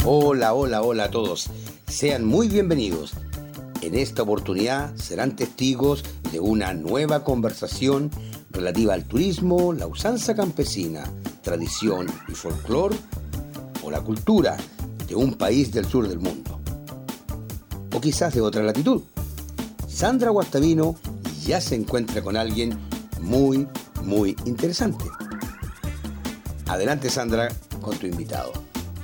Hola, hola, hola a todos. Sean muy bienvenidos. En esta oportunidad serán testigos de una nueva conversación relativa al turismo, la usanza campesina, tradición y folclore o la cultura de un país del sur del mundo. O quizás de otra latitud. Sandra Guastavino ya se encuentra con alguien muy interesante. Adelante, Sandra, con tu invitado.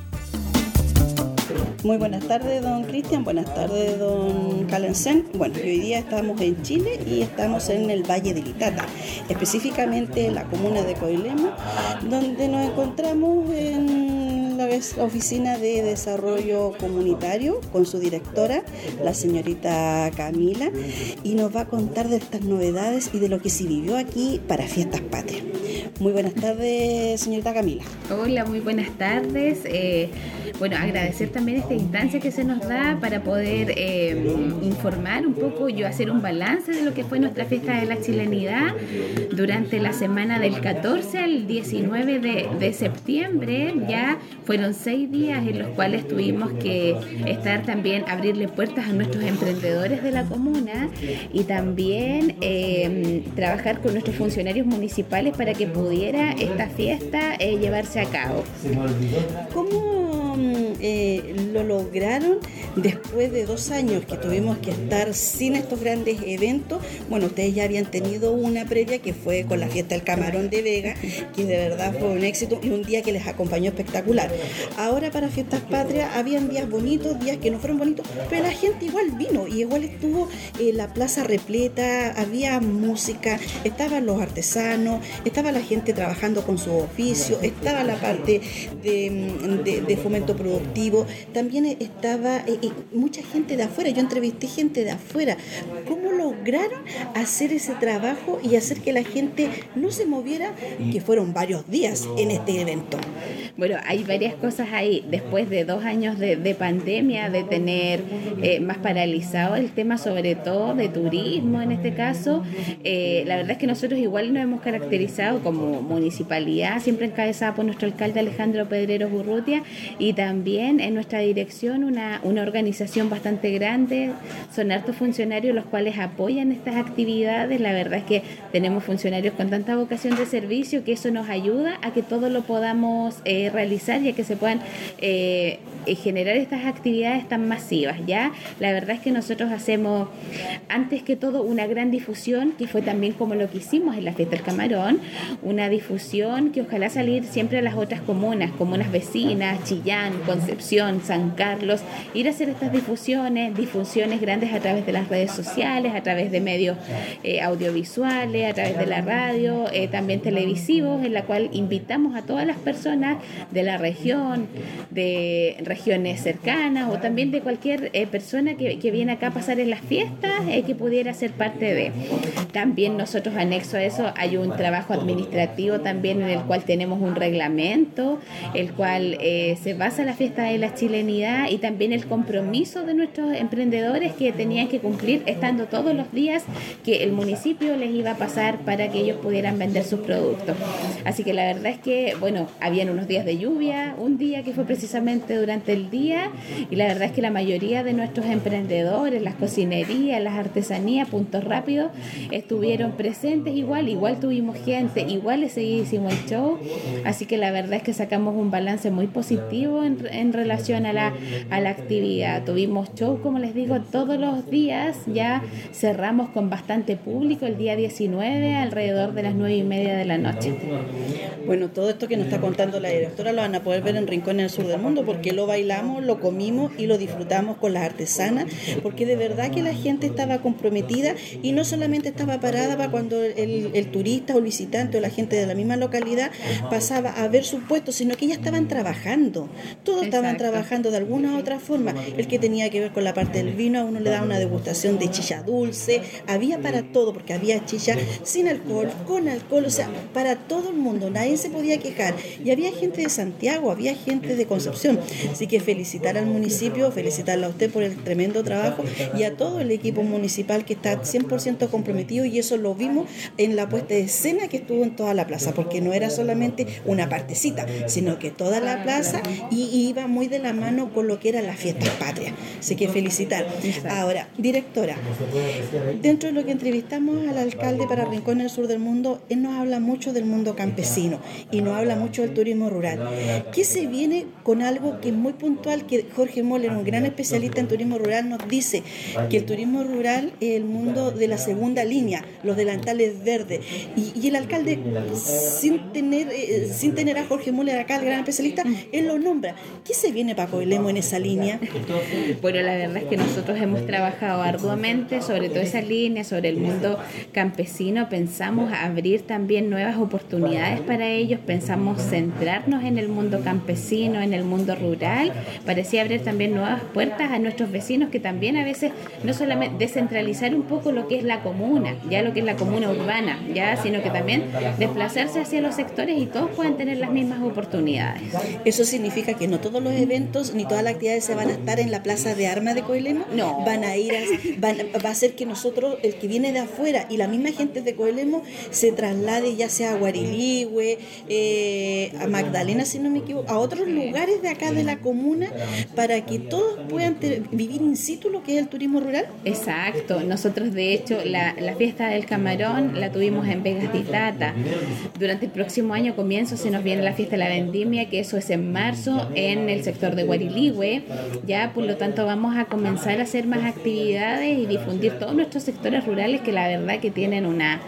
Muy buenas tardes, don Cristian. Buenas tardes, don Calensen. Bueno, hoy día estamos en Chile y estamos en el Valle de Litata, específicamente en la comuna de Coilemo, donde nos encontramos en la oficina de desarrollo comunitario con su directora, la señorita Camila, y nos va a contar de estas novedades y de lo que se vivió aquí para Fiestas Patrias. Muy buenas tardes, señorita Camila. Hola, muy buenas tardes. Agradecer también esta instancia que se nos da para poder informar un poco, hacer un balance de lo que fue nuestra fiesta de la chilenidad durante la semana del 14 al 19 de septiembre. Ya fueron 6 días en los cuales tuvimos que estar también, abrirle puertas a nuestros emprendedores de la comuna y también trabajar con nuestros funcionarios municipales para que pudiera esta fiesta llevarse a cabo. ¿Cómo lo lograron después de 2 años que tuvimos que estar sin estos grandes eventos? Bueno, ustedes ya habían tenido una previa que fue con la fiesta del Camarón de Vega, que de verdad fue un éxito y un día que les acompañó espectacular. Ahora para Fiestas Patrias habían días bonitos, días que no fueron bonitos, pero la gente igual vino y igual estuvo la plaza repleta, había música, estaban los artesanos, estaba la gente trabajando con su oficio, estaba la parte de fomento productivo, también estaba mucha gente de afuera. Yo entrevisté gente de afuera. ¿Cómo lograron hacer ese trabajo y hacer que la gente no se moviera, que fueron varios días en este evento? Bueno, hay varias cosas ahí. Después de 2 años de pandemia, de tener más paralizado el tema, sobre todo de turismo en este caso, la verdad es que nosotros igual nos hemos caracterizado como municipalidad, siempre encabezada por nuestro alcalde Alejandro Pedreros Urrutia, y también en nuestra dirección una organización bastante grande. Son hartos funcionarios los cuales apoyan estas actividades. La verdad es que tenemos funcionarios con tanta vocación de servicio que eso nos ayuda a que todo lo podamos realizar y a que se puedan generar estas actividades tan masivas. Ya la verdad es que nosotros hacemos antes que todo una gran difusión, que fue también como lo que hicimos en la fiesta del Camarón, una difusión que ojalá salir siempre a las otras comunas vecinas, Chillán, Concepción, San Carlos, ir a hacer estas difusiones grandes a través de las redes sociales, a través de medios audiovisuales, a través de la radio, también televisivos, en la cual invitamos a todas las personas de la región, de regiones cercanas o también de cualquier persona que viene acá a pasar en las fiestas, que pudiera ser parte de. También nosotros, anexo a eso, hay un trabajo administrativo también en el cual tenemos un reglamento, el cual se basa en la fiesta de la chilenidad, y también el compromiso de nuestros emprendedores que tenían que cumplir estando todos los días que el municipio les iba a pasar para que ellos pudieran vender sus productos. Así que la verdad es que, habían unos días de lluvia, un día que fue precisamente durante el día, y la verdad es que la mayoría de nuestros emprendedores, las cocinerías, las artesanías, puntos rápidos, estuvieron presentes igual tuvimos gente, igual ese día hicimos el show, así que la verdad es que sacamos un balance muy positivo en relación a la actividad. Tuvimos show, como les digo, todos los días. Ya cerramos con bastante público el día 19 alrededor de las 9:30 de la noche. Bueno, todo esto que nos está contando la directora lo van a poder ver en Rincones del Sur del Mundo, porque lo bailamos, lo comimos y lo disfrutamos con las artesanas, porque de verdad que la gente estaba comprometida y no solamente estaba parada para cuando el turista o el visitante o la gente de la misma localidad pasaba a ver su puesto, sino que ya estaban trabajando. Todos estaban trabajando de alguna u otra forma. El que tenía que ver con la parte del vino, a uno le daba una degustación de chicha dulce, había para todo, porque había chicha sin alcohol, con alcohol, o sea, para todo el mundo, nadie se podía quejar. Y había gente de Santiago, había gente de Concepción. Así que felicitar al municipio, felicitarla a usted por el tremendo trabajo y a todo el equipo municipal que está 100% comprometido, y eso lo vimos en la puesta de escena que estuvo en todas toda la plaza, porque no era solamente una partecita, sino que toda la plaza, y iba muy de la mano con lo que eran las fiestas patrias. Así que felicitar. Ahora, directora, dentro de lo que entrevistamos al alcalde para Rincón del Sur del Mundo, él nos habla mucho del mundo campesino y nos habla mucho del turismo rural. ¿Qué se viene con algo que es muy puntual, que Jorge Moller, un gran especialista en turismo rural, nos dice que el turismo rural es el mundo de la segunda línea, los delantales verdes, y el alcalde, sin tener a Jorge Moller acá, el gran especialista, él lo nombra? ¿Qué se viene para Coelemu en esa línea? Bueno, la verdad es que nosotros hemos trabajado arduamente sobre toda esa línea, sobre el mundo campesino. Pensamos abrir también nuevas oportunidades para ellos, pensamos centrarnos en el mundo campesino, en el mundo rural. Parecía abrir también nuevas puertas a nuestros vecinos, que también a veces no solamente descentralizar un poco lo que es la comuna, ya lo que es la comuna urbana, ya, sino que también desplazarse hacia los sectores y todos puedan tener las mismas oportunidades. Eso significa que no todos los eventos ni todas las actividades se van a estar en la plaza de armas de Coelemu. No. Va a ser que nosotros, el que viene de afuera y la misma gente de Coelemu, se traslade ya sea a Guariligüe, a Magdalena, si no me equivoco, a otros lugares de acá de la comuna, para que todos puedan vivir in situ lo que es el turismo rural. Exacto. Nosotros, de hecho, la fiesta del camarón la tuvimos en Vegas de Itata. Durante el próximo año comienzo se nos viene la fiesta de la vendimia, que eso es en marzo en el sector de Guariligüe. Ya, por lo tanto, vamos a comenzar a hacer más actividades y difundir todos nuestros sectores rurales, que la verdad que tienen una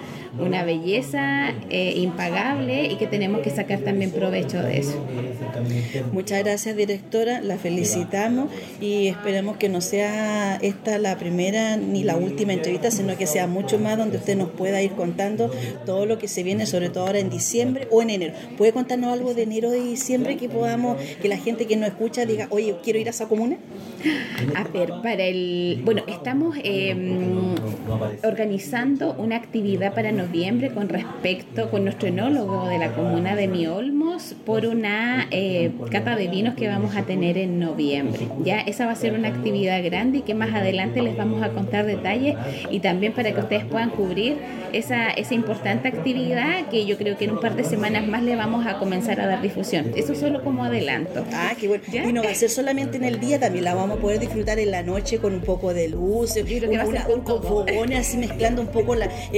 belleza impagable y que tenemos que sacar también provecho de eso. Muchas gracias, directora, la felicitamos y esperamos que no sea esta la primera ni la última entrevista, sino que sea mucho más, donde usted nos pueda ir contando todo lo que se viene, sobre todo ahora en diciembre o en enero. ¿Puede contarnos algo de enero, de diciembre, que la gente que nos escucha diga, oye, quiero ir a esa comuna? A ver, estamos organizando una actividad para noviembre con nuestro enólogo de la comuna de Miolmos, por una cata de vinos que vamos a tener en noviembre. Ya, esa va a ser una actividad grande y que más adelante les vamos a contar detalles, y también para que ustedes puedan cubrir esa importante actividad, que yo creo que en un par de semanas más le vamos a comenzar a dar difusión. Eso solo como adelanto. Ah, qué bueno. ¿Ya? Y no va a ser solamente en el día, también la vamos a poder disfrutar en la noche con un poco de luz, con fogones, así mezclando un poco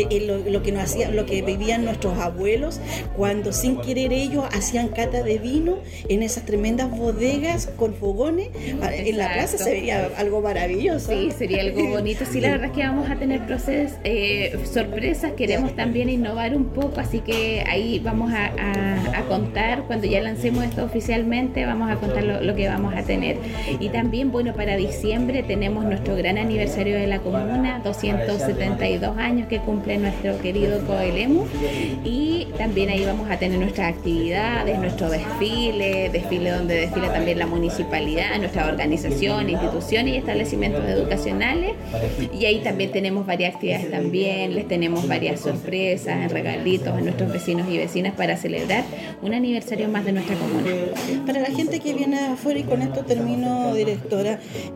lo que vivían nuestros abuelos, cuando sin querer ellos hacían cata de vino en esas tremendas bodegas con fogones. Exacto. En la plaza se vería algo maravilloso. Sí, sería algo bonito. Sí, la verdad es que vamos a tener sorpresas. Queremos también innovar un poco, así que ahí vamos a contar, cuando ya lancemos esto oficialmente, vamos a contar lo que vamos a tener. Y también, bueno, para diciembre tenemos nuestro gran aniversario de la comuna, 272 años que cumple nuestro querido Coelemu, y también ahí vamos a tener nuestras actividades, nuestro desfile donde desfila también la municipalidad, nuestras organizaciones, instituciones y establecimientos educacionales, y ahí también tenemos varias actividades también, les tenemos varias sorpresas, regalitos a nuestros vecinos y vecinas para celebrar un aniversario más de nuestra comuna. Para la gente que viene afuera, y con esto termino, directora,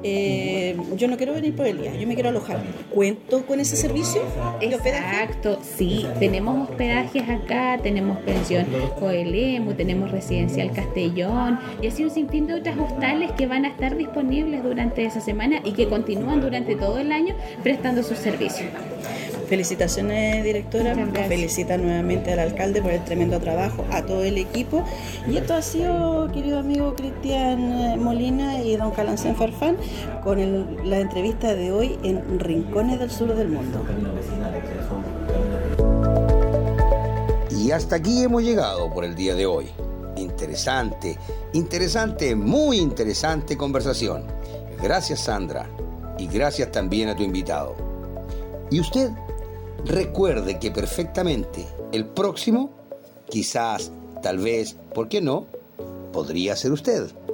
yo no quiero venir por el día, yo me quiero alojar. ¿Cuento con ese servicio de hospedaje? Exacto, sí, tenemos hospedajes acá, tenemos pensión Coelemu, tenemos residencial Castellón, y así un sinfín de otras hostales que van a estar disponibles durante esa semana y que continúan durante todo el año prestando sus servicios. Felicitaciones, directora. Felicita nuevamente al alcalde por el tremendo trabajo, a todo el equipo. Y esto ha sido, querido amigo Cristian Molina y don Calancén Farfán, con la entrevista de hoy en Rincones del Sur del Mundo. Y hasta aquí hemos llegado por el día de hoy. Interesante, muy interesante conversación. Gracias, Sandra, y gracias también a tu invitado. Y usted, recuerde que perfectamente el próximo, quizás, tal vez, ¿por qué no?, podría ser usted.